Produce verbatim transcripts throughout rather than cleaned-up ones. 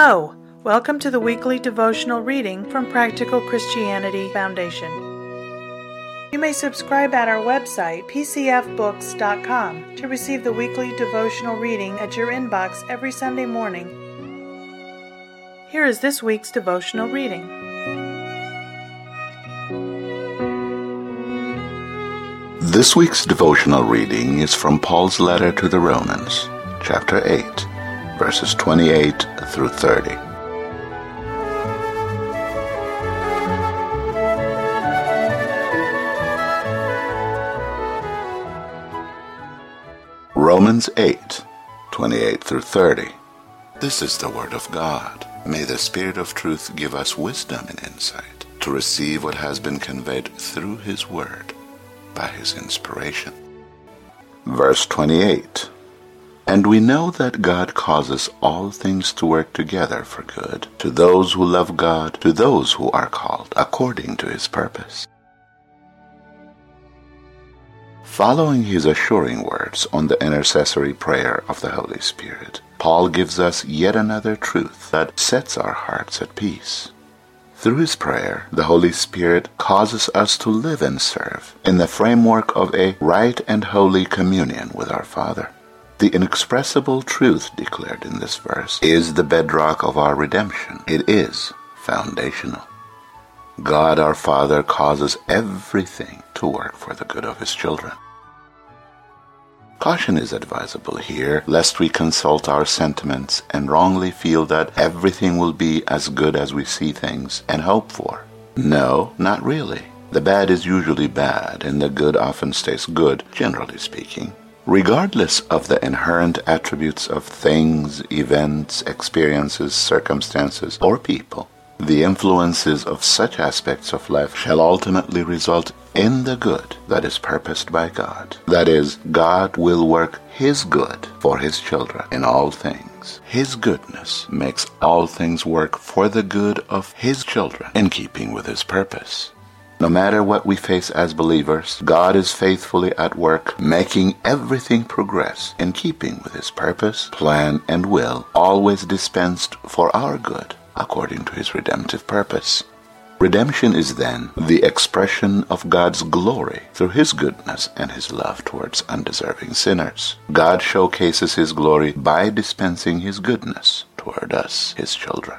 Hello! Welcome to the weekly devotional reading from Practical Christianity Foundation. You may subscribe at our website, p c f books dot com, to receive the weekly devotional reading at your inbox every Sunday morning. Here is this week's devotional reading. This week's devotional reading is from Paul's letter to the Romans, chapter eight, verses twenty-eight through thirty. Romans eight, twenty-eight through thirty. This is the word of God. May the Spirit of truth give us wisdom and insight to receive what has been conveyed through His word by His inspiration. Verse twenty-eight. And we know that God causes all things to work together for good, to those who love God, to those who are called according to His purpose. Following his assuring words on the intercessory prayer of the Holy Spirit, Paul gives us yet another truth that sets our hearts at peace. Through his prayer, the Holy Spirit causes us to live and serve in the framework of a right and holy communion with our Father. The inexpressible truth declared in this verse is the bedrock of our redemption. It is foundational. God our Father causes everything to work for the good of His children. Caution is advisable here, lest we consult our sentiments and wrongly feel that everything will be as good as we see things and hope for. No, not really. The bad is usually bad, and the good often stays good, generally speaking. Regardless of the inherent attributes of things, events, experiences, circumstances, or people, the influences of such aspects of life shall ultimately result in the good that is purposed by God. That is, God will work His good for His children in all things. His goodness makes all things work for the good of His children in keeping with His purpose. No matter what we face as believers, God is faithfully at work, making everything progress in keeping with His purpose, plan, and will, always dispensed for our good, according to His redemptive purpose. Redemption is then the expression of God's glory through His goodness and His love towards undeserving sinners. God showcases His glory by dispensing His goodness toward us, His children.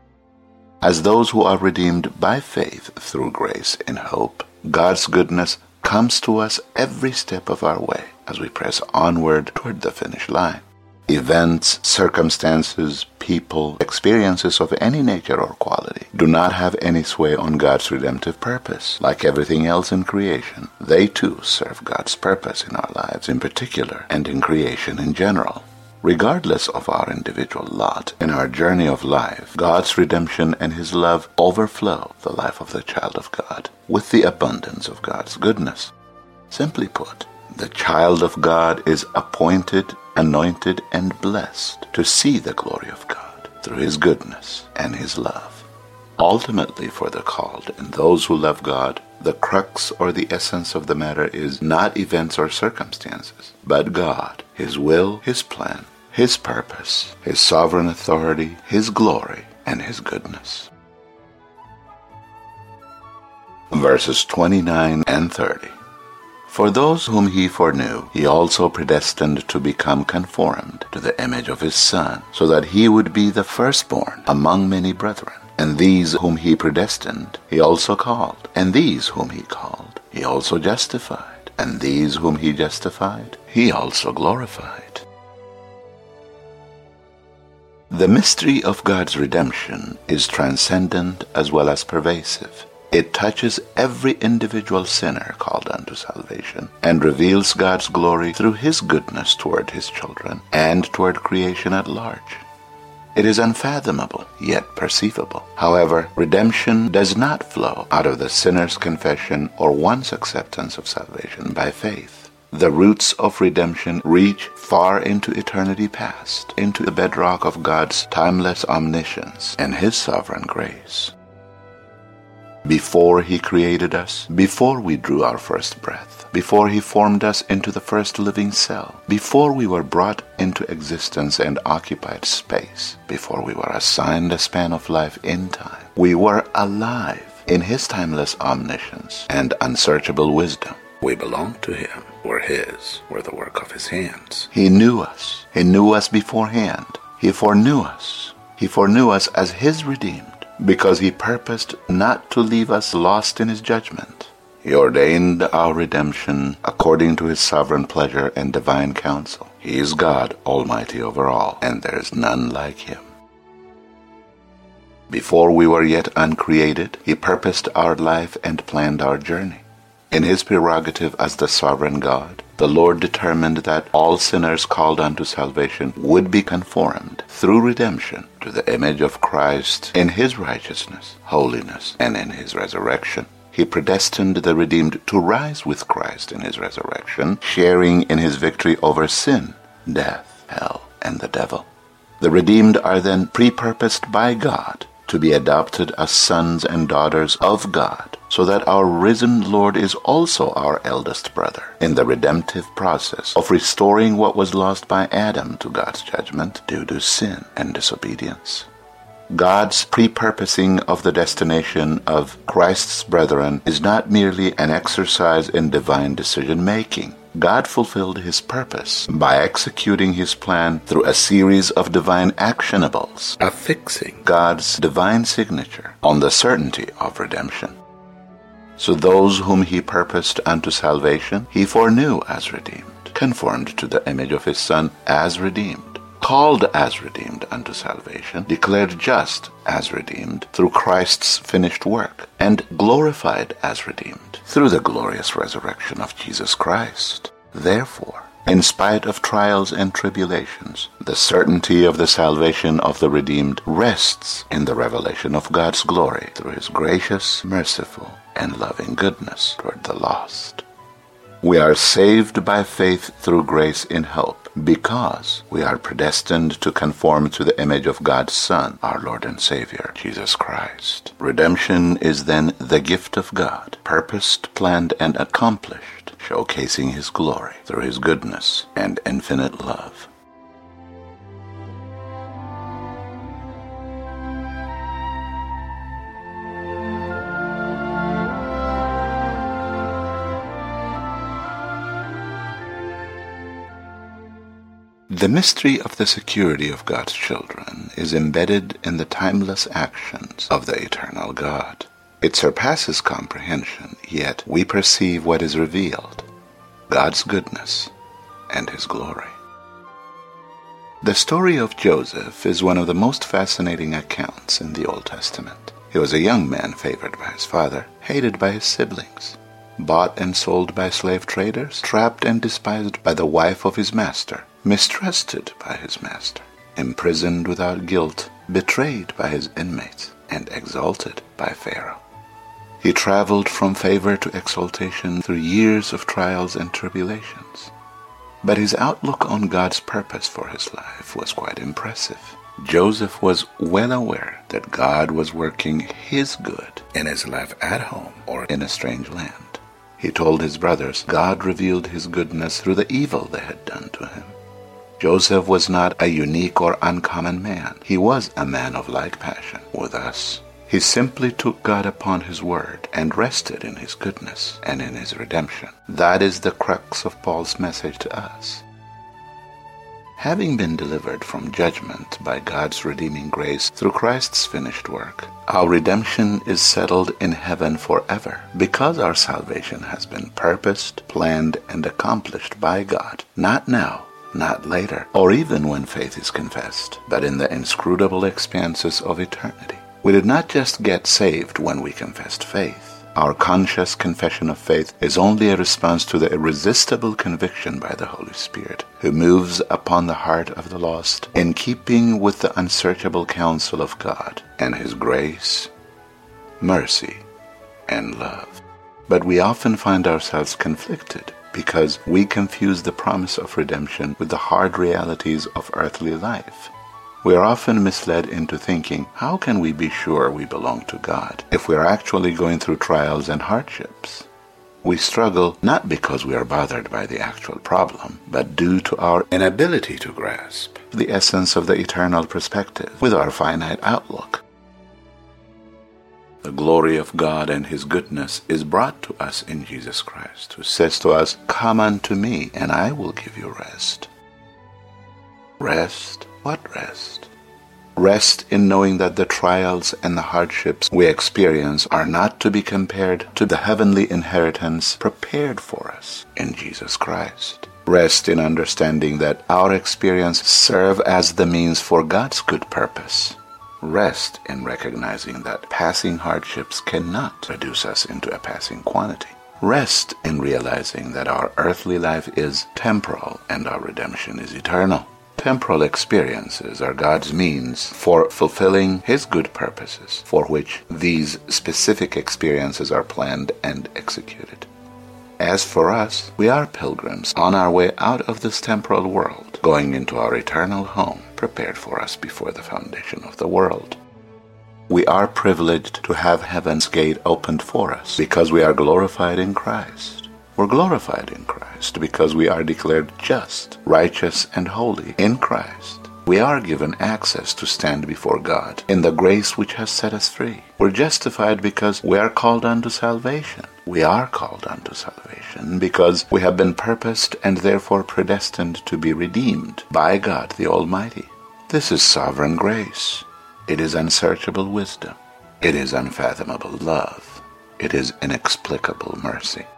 As those who are redeemed by faith through grace in hope, God's goodness comes to us every step of our way as we press onward toward the finish line. Events, circumstances, people, experiences of any nature or quality do not have any sway on God's redemptive purpose. Like everything else in creation, they too serve God's purpose in our lives in particular and in creation in general. Regardless of our individual lot in our journey of life, God's redemption and His love overflow the life of the child of God with the abundance of God's goodness. Simply put, the child of God is appointed, anointed, and blessed to see the glory of God through His goodness and His love. Ultimately, for the called and those who love God, the crux or the essence of the matter is not events or circumstances, but God, His will, His plan, His purpose, His sovereign authority, His glory, and His goodness. Verses twenty-nine and thirty. For those whom He foreknew, He also predestined to become conformed to the image of His Son, so that He would be the firstborn among many brethren. And these whom He predestined, He also called. And these whom He called, He also justified. And these whom He justified, He also glorified. The mystery of God's redemption is transcendent as well as pervasive. It touches every individual sinner called unto salvation and reveals God's glory through His goodness toward His children and toward creation at large. It is unfathomable, yet perceivable. However, redemption does not flow out of the sinner's confession or one's acceptance of salvation by faith. The roots of redemption reach far into eternity past, into the bedrock of God's timeless omniscience and His sovereign grace. Before he created us, before we drew our first breath, before he formed us into the first living cell, before we were brought into existence and occupied space, before we were assigned a span of life in time, we were alive in his timeless omniscience and unsearchable wisdom. We belonged to him, were his, were the work of his hands. He knew us. He knew us beforehand. He foreknew us. He foreknew us as his redeemed, because he purposed not to leave us lost in his judgment. He ordained our redemption according to his sovereign pleasure and divine counsel. He is God, almighty over all, and there is none like him. Before we were yet uncreated, he purposed our life and planned our journey. In his prerogative as the sovereign God, the Lord determined that all sinners called unto salvation would be conformed through redemption to the image of Christ in his righteousness, holiness, and in his resurrection. He predestined the redeemed to rise with Christ in his resurrection, sharing in his victory over sin, death, hell, and the devil. The redeemed are then pre-purposed by God to be adopted as sons and daughters of God, so that our risen Lord is also our eldest brother in the redemptive process of restoring what was lost by Adam to God's judgment due to sin and disobedience. God's pre-purposing of the destination of Christ's brethren is not merely an exercise in divine decision-making. God fulfilled his purpose by executing his plan through a series of divine actionables, affixing God's divine signature on the certainty of redemption. So those whom he purposed unto salvation, he foreknew as redeemed, conformed to the image of his Son as redeemed, called as redeemed unto salvation, declared just as redeemed through Christ's finished work, and glorified as redeemed through the glorious resurrection of Jesus Christ. Therefore, in spite of trials and tribulations, the certainty of the salvation of the redeemed rests in the revelation of God's glory through his gracious, merciful, and loving goodness toward the lost. We are saved by faith through grace in hope, because we are predestined to conform to the image of God's Son, our Lord and Savior, Jesus Christ. Redemption is then the gift of God, purposed, planned, and accomplished, showcasing his glory through his goodness and infinite love. The mystery of the security of God's children is embedded in the timeless actions of the eternal God. It surpasses comprehension, yet we perceive what is revealed, God's goodness and his glory. The story of Joseph is one of the most fascinating accounts in the Old Testament. He was a young man favored by his father, hated by his siblings, bought and sold by slave traders, trapped and despised by the wife of his master, mistrusted by his master, imprisoned without guilt, betrayed by his inmates, and exalted by Pharaoh. He traveled from favor to exaltation through years of trials and tribulations. But his outlook on God's purpose for his life was quite impressive. Joseph was well aware that God was working his good in his life at home or in a strange land. He told his brothers God revealed his goodness through the evil they had done to him. Joseph was not a unique or uncommon man. He was a man of like passion with us. He simply took God upon his word and rested in his goodness and in his redemption. That is the crux of Paul's message to us. Having been delivered from judgment by God's redeeming grace through Christ's finished work, our redemption is settled in heaven forever because our salvation has been purposed, planned, and accomplished by God, not now, not later, or even when faith is confessed, but in the inscrutable expanses of eternity. We did not just get saved when we confessed faith. Our conscious confession of faith is only a response to the irresistible conviction by the Holy Spirit, who moves upon the heart of the lost in keeping with the unsearchable counsel of God and his grace, mercy, and love. But we often find ourselves conflicted because we confuse the promise of redemption with the hard realities of earthly life. We are often misled into thinking, how can we be sure we belong to God if we are actually going through trials and hardships? We struggle not because we are bothered by the actual problem, but due to our inability to grasp the essence of the eternal perspective with our finite outlook. The glory of God and His goodness is brought to us in Jesus Christ, who says to us, "Come unto me, and I will give you rest." Rest? What rest? Rest in knowing that the trials and the hardships we experience are not to be compared to the heavenly inheritance prepared for us in Jesus Christ. Rest in understanding that our experience serves as the means for God's good purpose. Rest in recognizing that passing hardships cannot reduce us into a passing quantity. Rest in realizing that our earthly life is temporal and our redemption is eternal. Temporal experiences are God's means for fulfilling His good purposes, for which these specific experiences are planned and executed. As for us, we are pilgrims on our way out of this temporal world, going into our eternal home, prepared for us before the foundation of the world. We are privileged to have heaven's gate opened for us because we are glorified in Christ. We're glorified in Christ because we are declared just, righteous, and holy in Christ. We are given access to stand before God in the grace which has set us free. We're justified because we are called unto salvation. We are called unto salvation because we have been purposed and therefore predestined to be redeemed by God the Almighty. This is sovereign grace. It is unsearchable wisdom. It is unfathomable love. It is inexplicable mercy.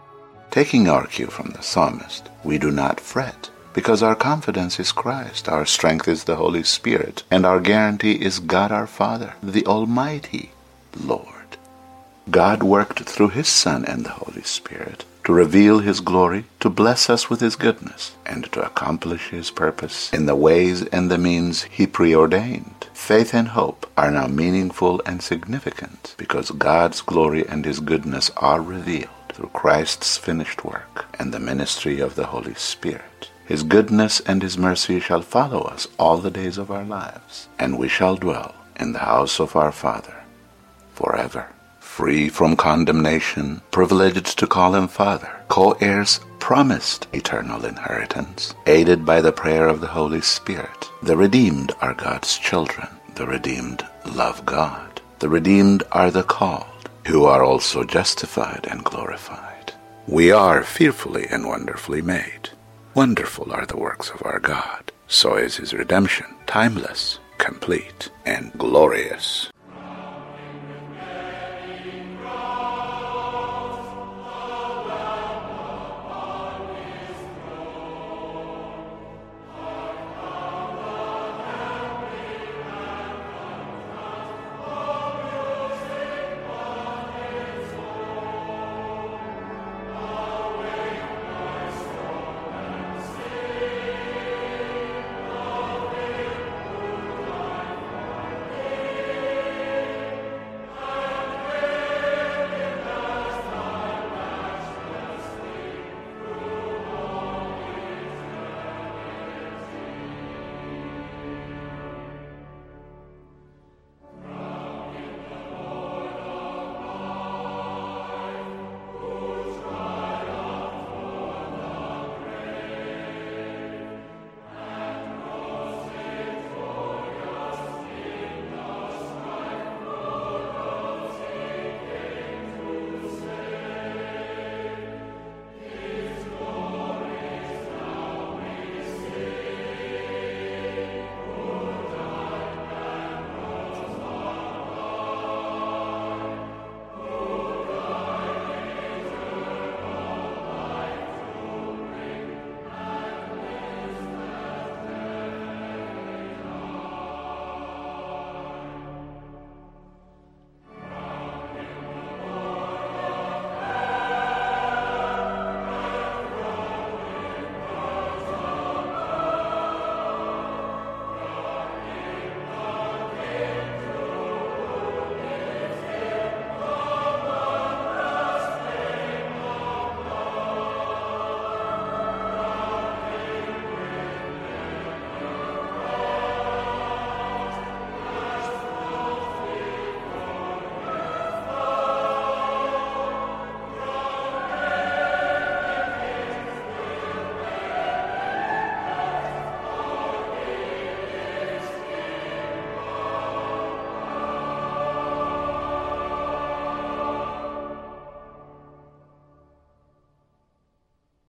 Taking our cue from the psalmist, we do not fret, because our confidence is Christ, our strength is the Holy Spirit, and our guarantee is God our Father, the Almighty Lord. God worked through His Son and the Holy Spirit to reveal His glory, to bless us with His goodness, and to accomplish His purpose in the ways and the means He preordained. Faith and hope are now meaningful and significant because God's glory and His goodness are revealed through Christ's finished work and the ministry of the Holy Spirit. His goodness and His mercy shall follow us all the days of our lives, and we shall dwell in the house of our Father forever. Free from condemnation, privileged to call Him Father, co-heirs promised eternal inheritance, aided by the prayer of the Holy Spirit. The redeemed are God's children. The redeemed love God. The redeemed are the called, who are also justified and glorified. We are fearfully and wonderfully made. Wonderful are the works of our God. So is His redemption, timeless, complete, and glorious.